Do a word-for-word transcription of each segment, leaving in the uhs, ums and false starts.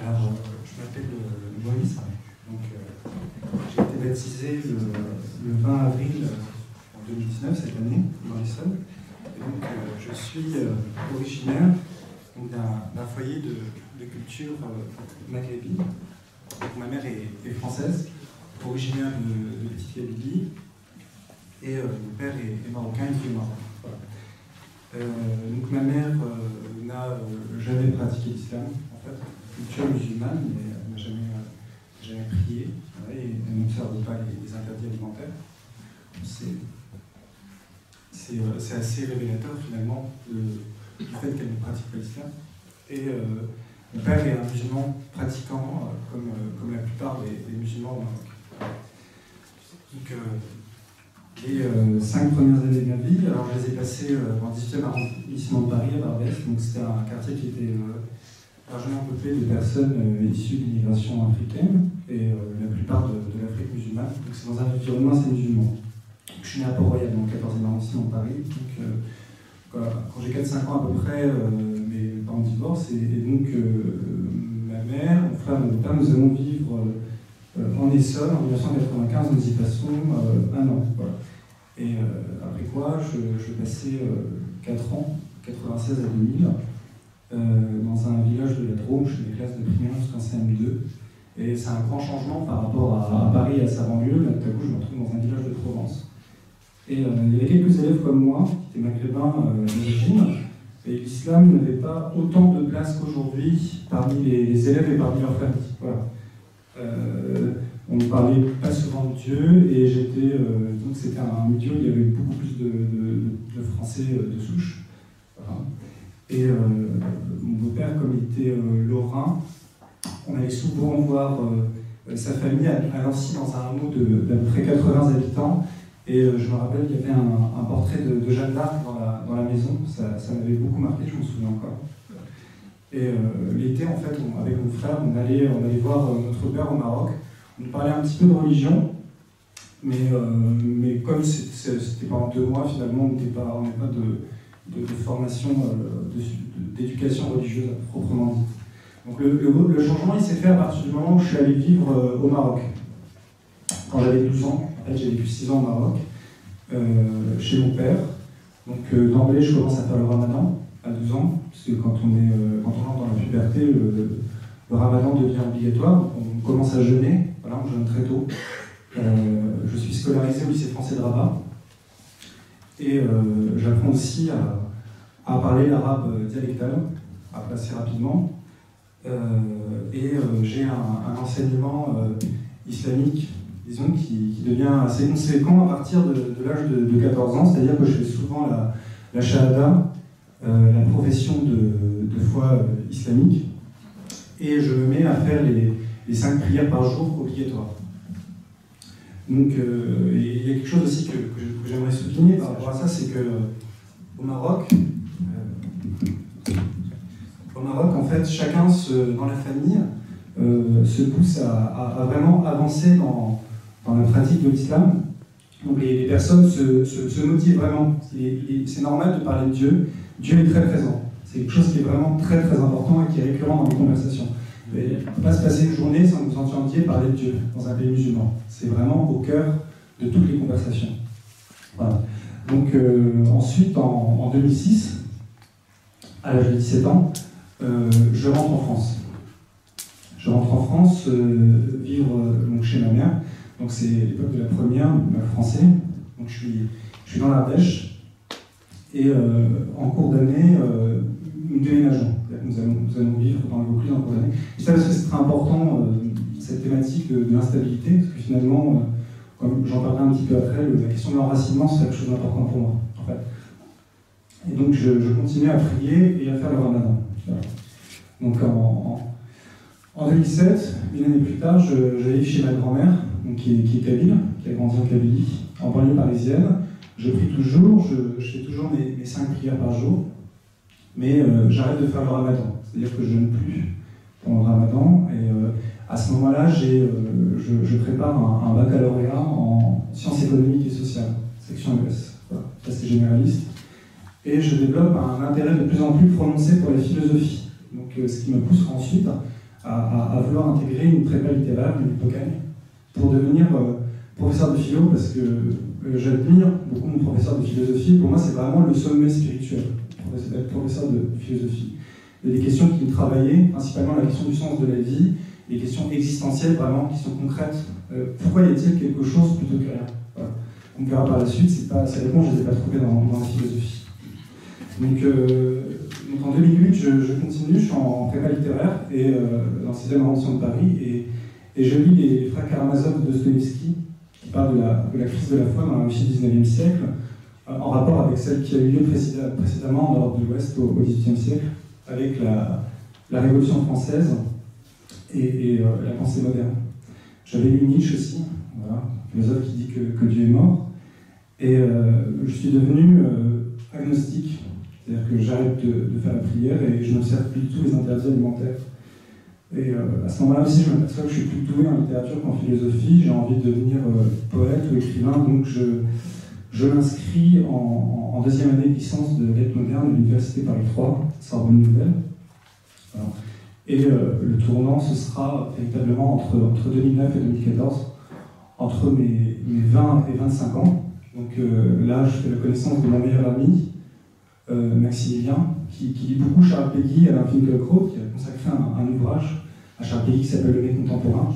Alors, euh, je m'appelle euh, Moïse, donc euh, j'ai été baptisé le, le vingt avril euh, en deux mille dix-neuf, cette année, dans l'Essonne. Et donc, euh, je suis euh, originaire d'un foyer de, de culture euh, maghrébine. Donc, ma mère est, est française, originaire de, de Petite Kabylie, et euh, mon père est, est marocain, il vit au Maroc. Voilà. Euh, donc, ma mère euh, n'a euh, jamais pratiqué l'islam, en fait. Culture musulmane, mais elle n'a jamais, euh, jamais prié, ouais, et elle n'observe pas les, les interdits alimentaires. C'est euh, assez révélateur finalement de, du fait qu'elle ne pratique pas l'islam. Et euh, mon père est un musulman pratiquant, euh, comme, euh, comme la plupart des, des musulmans au Maroc. Donc, euh, les euh, cinq premières années de ma vie, alors je les ai passées euh, dans le dix-huitième arrondissement de Paris, à Barbès. Donc c'était un quartier qui était euh, largement peuplé de personnes euh, issues de l'immigration africaine et euh, la plupart de, de l'Afrique musulmane. Donc c'est dans un environnement assez musulman. Je suis né à Port-Royal, dans le quatorzième arrondissement de Paris. Donc euh, quand, quand j'ai quatre cinq ans à peu près, euh, mes parents divorcent et, et donc euh, ma mère, mon frère et mon père, nous allons vivre euh, en Essonne. En mille neuf cent quatre-vingt-quinze, nous y passons euh, un an. Voilà. Et euh, après quoi, je, je passais euh, quatre ans, quatre-vingt-seize à deux mille, euh, dans un village de la Drôme, chez les classes de primaire jusqu'en C M deux. Et c'est un grand changement par rapport à, à Paris et à sa banlieue. Là, tout à coup, je me retrouve dans un village de Provence. Et euh, il y avait quelques élèves comme moi, qui étaient maghrébins euh, d'origine, et l'islam n'avait pas autant de place qu'aujourd'hui parmi les, les élèves et parmi leurs familles. Voilà. Euh, on ne parlait pas souvent de Dieu, et j'étais euh, donc c'était un milieu où il y avait beaucoup plus de, de, de Français euh, de souche. Voilà. Et euh, mon beau-père, comme il était euh, lorrain, on allait souvent voir euh, sa famille à, à Nancy, dans un hameau d'à peu près quatre-vingts habitants. Et euh, je me rappelle qu'il y avait un, un portrait de, de Jeanne d'Arc dans la, dans la maison. Ça, ça m'avait beaucoup marqué, je m'en souviens encore. Et euh, l'été, en fait, on, avec mon frère, on allait, on allait voir euh, notre père au Maroc. On parlait un petit peu de religion, mais, euh, mais comme c'était pendant deux mois, finalement, on n'était pas, on n'avait pas de, de, de formation, euh, d'éducation religieuse proprement dite. Donc le, le, le changement, il s'est fait à partir du moment où je suis allé vivre euh, au Maroc. Quand j'avais douze ans, en fait, j'ai vécu six ans au Maroc, euh, chez mon père. Donc euh, d'emblée, je commence à faire le ramadan à douze ans, parce que quand on, est, euh, quand on entre dans la puberté, le, le ramadan devient obligatoire. On commence à jeûner, voilà, on jeûne très tôt. Euh, je suis scolarisé au lycée français de Rabat. Et euh, j'apprends aussi à, à parler l'arabe dialectal, assez rapidement. Euh, et euh, j'ai un, un enseignement euh, islamique, disons, qui, qui devient assez conséquent à partir de, de l'âge de, de quatorze ans, c'est-à-dire que je fais souvent la, la shahada, euh, la profession de, de foi euh, islamique, et je me mets à faire les, les cinq prières par jour obligatoires. Donc, euh, et il y a quelque chose aussi que, que j'aimerais souligner par rapport à ça, c'est que euh, au Maroc, euh, au Maroc, en fait, chacun se, dans la famille euh, se pousse à, à, à vraiment avancer dans, dans la pratique de l'islam. Donc les, les personnes se, se, se motivent vraiment. C'est normal de parler de Dieu. Dieu est très présent. C'est quelque chose qui est vraiment très très important et qui est récurrent dans les conversations. Il ne peut pas se passer une journée sans que vous entendiez parler de Dieu dans un pays musulman. C'est vraiment au cœur de toutes les conversations. Voilà. Donc euh, ensuite, en, en deux mille six, à l'âge de dix-sept ans, euh, je rentre en France. Je rentre en France euh, vivre euh, donc chez ma mère. Donc c'est l'époque de la première, ma français. Donc je suis, je suis dans l'Ardèche. Et euh, en cours d'année, euh, nous déménageons. Nous allons, nous allons vivre dans le Vaucluse en cours d'année. Je sais parce que c'est très important, euh, cette thématique de, de l'instabilité, parce que finalement, euh, comme j'en parlerai un petit peu après, le, la question de l'enracinement, c'est quelque chose d'important pour moi, en fait. Et donc je, je continue à prier et à faire le ramadan. Voilà. Donc en, en, en deux mille sept, une année plus tard, j'arrive chez ma grand-mère, qui est, qui est kabyle, qui a grandi en Kabylie, en banlieue parisienne. Je prie toujours, je, je fais toujours mes, mes cinq prières par jour, mais euh, j'arrête de faire le ramadan. C'est-à-dire que je jeûne plus pendant le ramadan. Et euh, à ce moment-là, euh, je, je prépare un, un baccalauréat en sciences économiques et sociales, section E S. Voilà, ça c'est généraliste. Et je développe un intérêt de plus en plus prononcé pour la philosophie. Donc, euh, ce qui me pousse ensuite à, à vouloir intégrer une prépa littéraire, une hypocagne, pour devenir euh, professeur de philo, parce que euh, j'admire beaucoup mon professeur de philosophie. Pour moi, c'est vraiment le sommet spirituel, d'être professeur de philosophie. Il y a des questions qui me travaillaient, principalement la question du sens de la vie, les questions existentielles, vraiment, qui sont concrètes. Euh, pourquoi y a-t-il quelque chose plutôt que rien? Voilà. On verra par la suite, c'est pas, ces réponses, je ne les ai pas trouvées dans, dans la philosophie. Donc, euh, donc en deux mille huit, je, je continue, je suis en prépa littéraire, et, euh, dans le sixième arrondissement de Paris, et, et je lis les Frères Karamazov de Dostoïevski, qui parlent de la, de la crise de la foi dans la Russie du dix-neuvième siècle, euh, en rapport avec celle qui a eu lieu précédemment en Europe de l'Ouest au dix-huitième siècle, avec la, la Révolution française et, et euh, la pensée moderne. J'avais lu Nietzsche aussi, voilà, philosophe qui dit que, que Dieu est mort, et euh, je suis devenu euh, agnostique, c'est-à-dire que j'arrête de, de faire la prière et je n'observe plus du tout les interdits alimentaires. Et euh, à ce moment-là aussi, je m'aperçois que je suis plus doué en littérature qu'en philosophie, j'ai envie de devenir euh, poète ou écrivain, donc je, je m'inscris en, en deuxième année de licence de lettres modernes de l'Université Paris trois, Sorbonne Nouvelle. Voilà. Et euh, le tournant, ce sera véritablement entre, entre deux mille neuf et deux mille quatorze, entre mes, mes vingt et vingt-cinq ans. Donc euh, là, je fais la connaissance de mon meilleur ami, euh, Maximilien, qui, qui lit beaucoup Charles Péguy, Alain Finkielkraut, qui a consacré un, un ouvrage à Charles Péguy qui s'appelle Le Mets contemporain.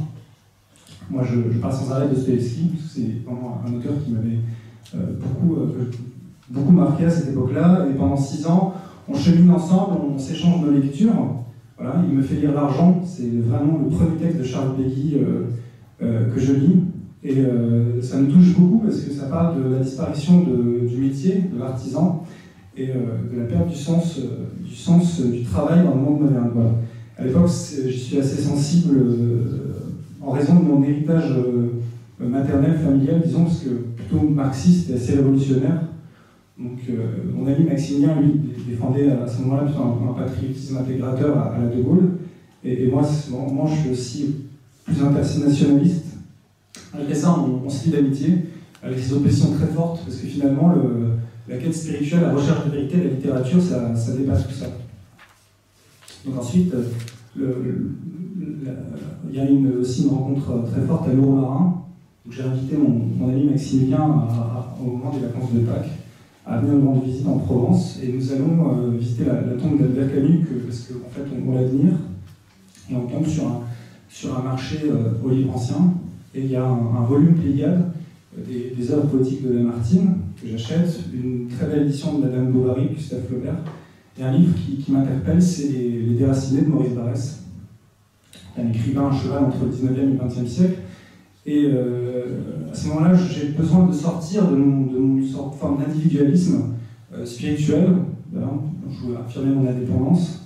Moi, je, je parle sans arrêt de Dostoïevski, parce que c'est vraiment un auteur qui m'avait euh, beaucoup, euh, beaucoup marqué à cette époque-là. Et pendant six ans, on chemine ensemble, on s'échange nos lectures. Voilà, il me fait lire L'Argent, c'est vraiment le premier texte de Charles Péguy euh, euh, que je lis. Et euh, ça me touche beaucoup parce que ça parle de la disparition de, du métier, de l'artisan, et euh, de la perte du sens, euh, du sens euh, du travail dans le monde moderne. Voilà. À l'époque, j'y suis assez sensible euh, en raison de mon héritage euh, maternel, familial, disons, parce que plutôt marxiste et assez révolutionnaire. Donc, euh, mon ami Maximilien, lui, défendait à ce moment-là plutôt un, un patriotisme intégrateur à, à la De Gaulle. Et, et moi, moi, je suis aussi plus internationaliste. Malgré ça, on, on se lie d'amitié, avec des oppositions très fortes, parce que finalement, le, la quête spirituelle, la recherche de vérité, la littérature, ça, ça dépasse tout ça. Donc ensuite, le, le, la, il y a une, aussi une rencontre très forte à Lourmarin, où j'ai invité mon, mon ami Maximilien à, à, au moment des vacances de Pâques, à venir nous rendre visite en Provence, et nous allons euh, visiter la, la tombe d'Albert Camus, que, parce qu'en fait, on, on l'admire, et on tombe sur un, sur un marché euh, au livre ancien, et il y a un, un volume Pléiade des, des œuvres poétiques de Lamartine, que j'achète, une très belle édition de Madame Bovary, Gustave Flaubert, et un livre qui, qui m'interpelle, c'est les, les Déracinés de Maurice Barrès, un écrivain à cheval entre le dix-neuvième et le vingtième siècle. Et euh, à ce moment-là, j'ai besoin de sortir de mon, de mon sorte de forme d'individualisme euh, spirituel. Voilà, je veux affirmer mon indépendance,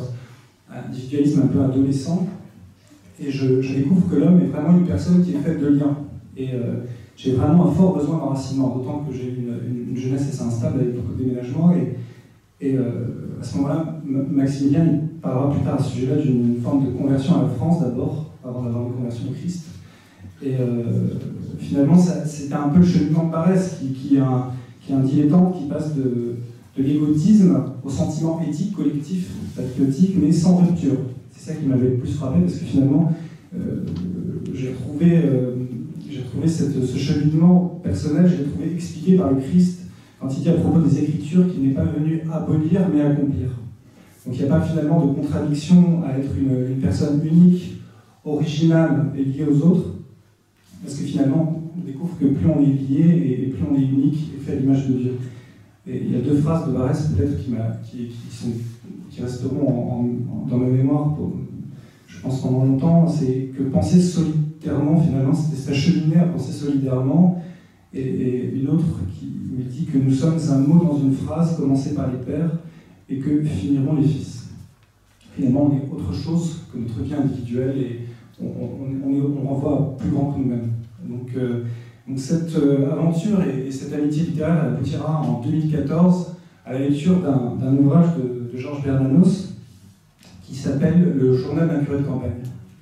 un individualisme un peu adolescent. Et je, je découvre que l'homme est vraiment une personne qui est faite de liens. Et euh, j'ai vraiment un fort besoin d'enracinement, d'autant que j'ai une, une, une jeunesse assez instable avec beaucoup de déménagements. Et, et euh, à ce moment-là, Maximilien il parlera plus tard à ce sujet-là d'une forme de conversion à la France d'abord, avant d'avoir une conversion au Christ. Et euh, finalement, c'était un peu le cheminement de Barrès, qui, qui, est un, qui est un dilettante qui passe de, de l'égotisme au sentiment éthique, collectif, patriotique, mais sans rupture. C'est ça qui m'avait le plus frappé, parce que finalement, euh, j'ai trouvé, euh, j'ai trouvé cette, ce cheminement personnel, j'ai trouvé expliqué par le Christ, quand il dit à propos des Écritures qu'il n'est pas venu abolir, mais accomplir. Donc il n'y a pas finalement de contradiction à être une, une personne unique, originale et liée aux autres, parce que finalement, on découvre que plus on est lié et plus on est unique et fait à l'image de Dieu. Et il y a deux phrases de Barrès peut-être qui, qui, qui, sont, qui resteront en, en, dans ma mémoire, pour, je pense pendant longtemps, c'est que penser solidairement, finalement, c'est s'acheminer à penser solidairement, et, et une autre qui me dit que nous sommes un mot dans une phrase commencée par les pères et que finiront les fils. Finalement, on est autre chose que notre vie individuelle et on, on, on, est, on renvoie à plus grand que nous-mêmes. Donc, euh, donc cette euh, aventure et, et cette amitié littéraire elle aboutira en deux mille quatorze à la lecture d'un ouvrage de, de Georges Bernanos qui s'appelle Le journal d'un curé de campagne.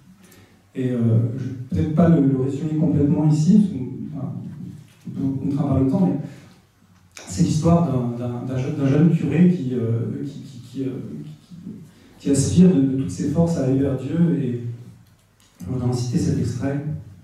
Et euh, je ne vais peut-être pas le, le résumer complètement ici, parce qu'on enfin, on peut contraint par le temps, mais c'est l'histoire d'un jeune, jeune curé qui, euh, qui, qui, qui, euh, qui qui aspire de, de toutes ses forces à aller vers Dieu. Et je voudrais en citer cet extrait.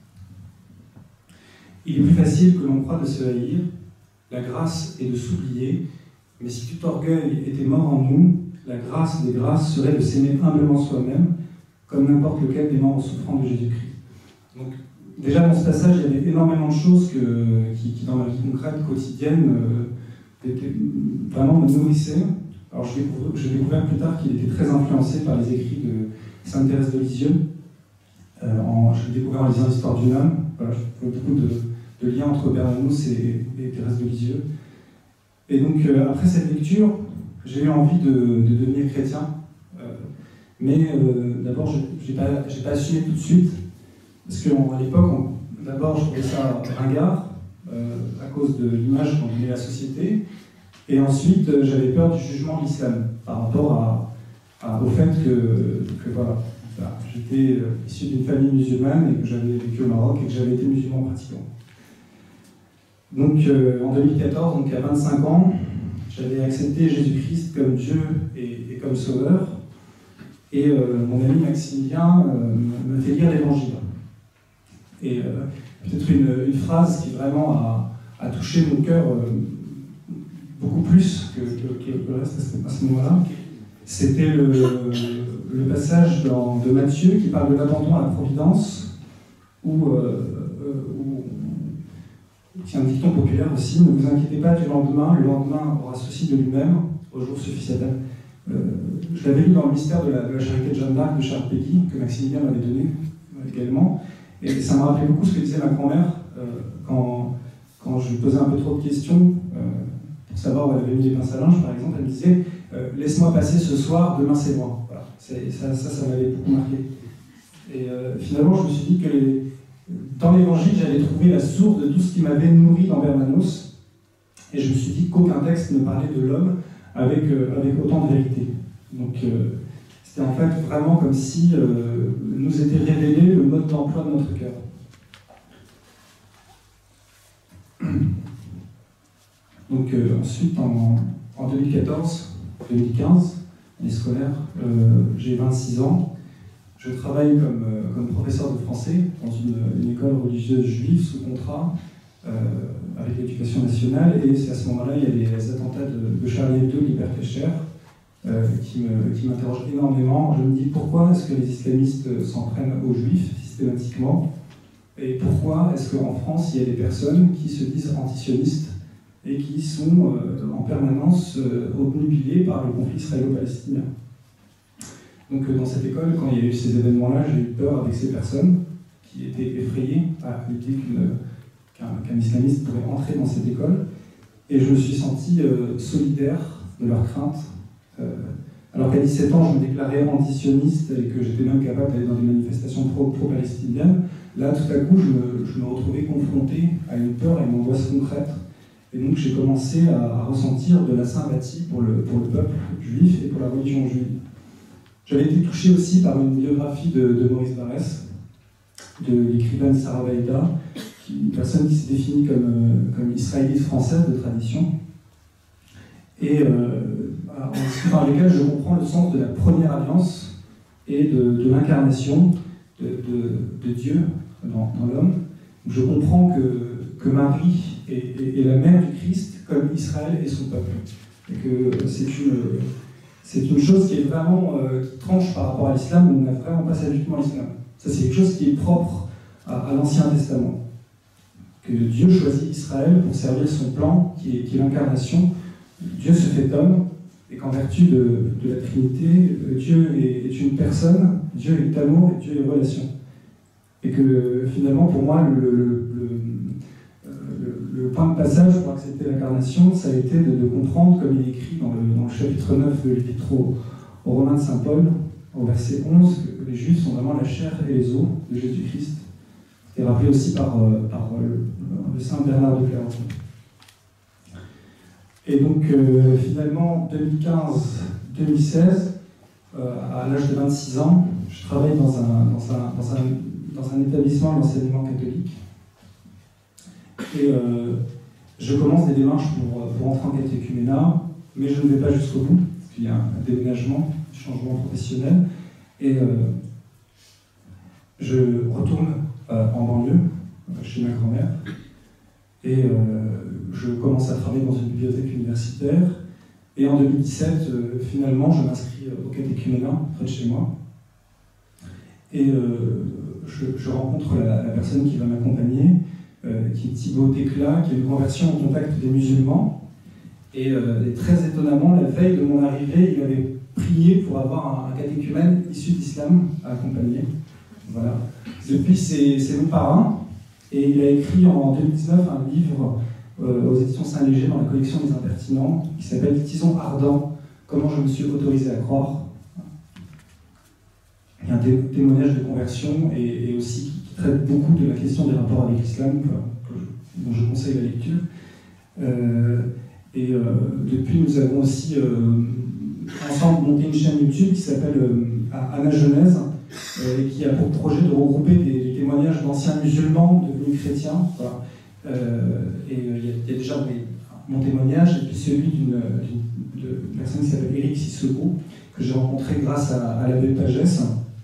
Il est plus facile que l'on croit de se haïr, la grâce est de s'oublier, mais si tout orgueil était mort en nous, la grâce des grâces serait de s'aimer humblement soi-même, comme n'importe lequel des membres souffrants de Jésus-Christ. Donc, déjà dans ce passage, il y avait énormément de choses que, qui, qui, dans ma vie concrète, quotidienne, euh, étaient, vraiment me nourrissaient. Alors, je découvre, j'ai découvert plus tard qu'il était très influencé par les écrits de Sainte Thérèse de Lisieux. Euh, en, je l'ai découvert en lisant l'histoire d'une âme. Voilà, je vois beaucoup de, de liens entre Bernanos et, et Thérèse de Lisieux. Et donc, euh, après cette lecture, j'ai eu envie de, de devenir chrétien. Euh, mais euh, d'abord, je n'ai pas, pas assumé tout de suite. Parce qu'à l'époque, d'abord, je trouvais ça ringard, euh, à cause de l'image qu'on donnait à la société. Et ensuite, euh, j'avais peur du jugement de l'islam, par rapport à, à, au fait que, que voilà, voilà j'étais euh, issu d'une famille musulmane et que j'avais vécu au Maroc et que j'avais été musulman pratiquant. Donc, euh, en deux mille quatorze, donc à vingt-cinq ans, j'avais accepté Jésus-Christ comme Dieu et, et comme Sauveur. Et euh, mon ami Maximilien euh, me fait lire l'Évangile. Et euh, peut-être une, une phrase qui vraiment a, a touché mon cœur euh, beaucoup plus que, que, que le reste à ce moment-là. C'était le, le passage dans, de Matthieu qui parle de l'abandon à la providence, où, euh, où c'est un dicton populaire aussi, ne vous inquiétez pas du lendemain, le lendemain aura souci de lui-même, au jour suffisait-elle. Euh, je l'avais lu dans le mystère de la, de la charité de Jeanne d'Arc de Charles Péguy, que Maximilien m'avait donné euh, également. Et ça m'a rappelé beaucoup ce que disait ma grand-mère euh, quand, quand je lui posais un peu trop de questions, euh, pour savoir où elle avait mis les pinces à linge, par exemple. Elle me disait euh, « Laisse-moi passer ce soir, demain c'est moi ». Voilà. Ça, ça, ça m'avait beaucoup marqué. Et euh, finalement, je me suis dit que les, dans l'Évangile, j'allais trouver la source de tout ce qui m'avait nourri dans Bernanos. Et je me suis dit qu'aucun texte ne parlait de l'homme avec, euh, avec autant de vérité. Donc, euh, c'était en fait vraiment comme si euh, nous était révélé le mode d'emploi de notre cœur. Donc euh, ensuite, en, en deux mille quatorze deux mille quinze, année scolaire, euh, j'ai vingt-six ans. Je travaille comme, euh, comme professeur de français dans une, une école religieuse juive sous contrat euh, avec l'éducation nationale. Et c'est à ce moment-là, il y a les, les attentats de, de Charlie Hebdo, l'Hypercacher, Euh, qui, me, qui m'interroge énormément. Je me dis pourquoi est-ce que les islamistes s'en prennent aux juifs systématiquement, et pourquoi est-ce qu'en France il y a des personnes qui se disent antisionistes et qui sont euh, en permanence euh, obnubilées par le conflit israélo-palestinien. Donc euh, dans cette école, quand il y a eu ces événements-là, j'ai eu peur avec ces personnes qui étaient effrayées à l'idée qu'un, qu'un islamiste pourrait entrer dans cette école, et je me suis senti euh, solidaire de leurs craintes. Euh, alors qu'à dix-sept ans, je me déclarais antisioniste et que j'étais même capable d'aller dans des manifestations pro, pro-palestiniennes, là, tout à coup, je me, je me retrouvais confronté à une peur et une angoisse concrète. Et donc, j'ai commencé à, à ressentir de la sympathie pour le, pour le peuple juif et pour la religion juive. J'avais été touché aussi par une biographie de, de Maurice Barrès, de l'écrivaine Sarah Vaïda, une personne qui s'est définie comme, comme israélite française de tradition. Et euh, par lesquels je comprends le sens de la première alliance et de, de l'incarnation de, de, de Dieu dans, dans l'homme. Je comprends que, que Marie est, est, est la mère du Christ comme Israël est son peuple. Et que c'est une, c'est une chose qui est vraiment euh, qui tranche par rapport à l'islam, où on n'a vraiment pas ça du tout dans l'islam. Ça, c'est quelque chose qui est propre à, à l'Ancien Testament. Que Dieu choisit Israël pour servir son plan, qui est, qui est l'incarnation. Dieu se fait homme, et qu'en vertu de, de la Trinité, Dieu est, est une personne, Dieu est amour et Dieu est relation. Et que finalement, pour moi, le, le, le, le, le point de passage pour accepter l'incarnation, ça a été de, de comprendre, comme il est écrit dans le, dans le chapitre neuf de l'Épître aux, aux Romains de saint Paul, au verset onze, que les Juifs sont vraiment la chair et les os de Jésus-Christ, et rappelé aussi par, par le, le saint Bernard de Clairvaux. Et donc, euh, finalement, deux mille quinze deux mille seize, euh, à l'âge de vingt-six ans, je travaille dans un, dans un, dans un, dans un établissement d'enseignement catholique. Et euh, je commence des démarches pour, pour entrer en catéchuménat, mais je ne vais pas jusqu'au bout, parce qu'il y a un déménagement du changement professionnel. Et euh, je retourne euh, en banlieue, chez ma grand-mère, et euh, je commence à travailler dans une bibliothèque universitaire. Et en deux mille dix-sept, euh, finalement, je m'inscris au catéchuménat près de chez moi. Et euh, je, je rencontre la, la personne qui va m'accompagner, euh, qui est Thibaut Tecla, qui a une conversion au contact des musulmans. Et, euh, et très étonnamment, la veille de mon arrivée, il avait prié pour avoir un, un catéchumène issu d'islam à accompagner. Voilà. Depuis, c'est, c'est mon parrain. Et il a écrit en deux mille dix-neuf un livre euh, aux éditions Saint-Léger dans la collection des Impertinents qui s'appelle Tison ardent, comment je me suis autorisé à croire. Il y a un té- témoignage de conversion et, et aussi qui traite beaucoup de la question des rapports avec l'islam, que, que je, dont je conseille la lecture. Euh, et euh, depuis, nous avons aussi euh, ensemble monté une chaîne YouTube qui s'appelle euh, Anna Genèse, euh, et qui a pour projet de regrouper des, des témoignages d'anciens musulmans devenus chrétiens. Voilà. Euh, et il euh, y, y a déjà mes, mon témoignage et puis celui d'une, d'une, d'une personne qui s'appelle Éric Sissoko, que j'ai rencontré grâce à, à l'abbé Pagès.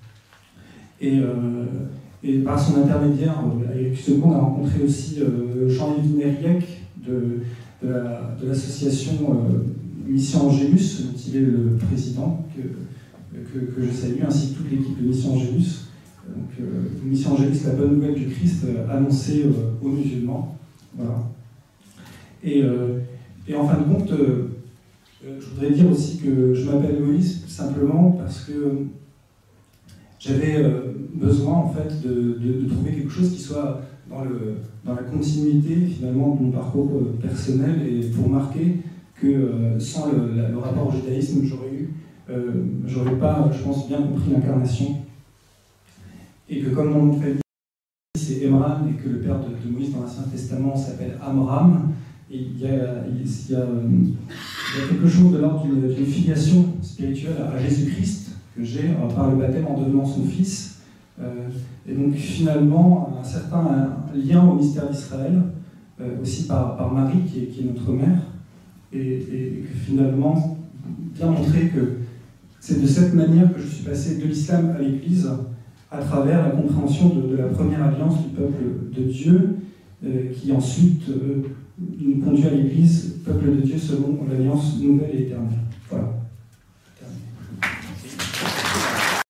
Et, euh, et par son intermédiaire, Éric Sissoko, on a rencontré aussi euh, Jean-Yves Nériec de, de, la, de l'association euh, Mission Angélus, dont il est le président, que, que, que je salue, ainsi que toute l'équipe de Mission Angélus. Donc, euh, Mission Angélus, la bonne nouvelle du Christ euh, annoncée euh, aux musulmans. Voilà. Et, euh, et en fin de compte, euh, je voudrais dire aussi que je m'appelle Moïse simplement parce que j'avais euh, besoin en fait de, de, de trouver quelque chose qui soit dans, le, dans la continuité finalement de mon parcours euh, personnel et pour marquer que euh, sans le, la, le rapport au judaïsme, j'aurais eu, euh, j'aurais pas, je pense, bien compris l'incarnation. Et que comme mon nom de famille c'est Emran et que le père de, de Moïse dans l'Ancien Testament s'appelle Amram, et il y a, il y a, il y a quelque chose de l'ordre d'une, d'une filiation spirituelle à Jésus-Christ que j'ai euh, par le baptême en devenant son fils. Euh, et donc finalement un certain un lien au mystère d'Israël, euh, aussi par, par Marie qui est, qui est notre mère, et, et, et que finalement bien montrer que c'est de cette manière que je suis passé de l'islam à l'Église, à travers la compréhension de, de la première alliance du peuple de Dieu, euh, qui ensuite euh, nous conduit à l'Église, peuple de Dieu selon l'alliance nouvelle et éternelle.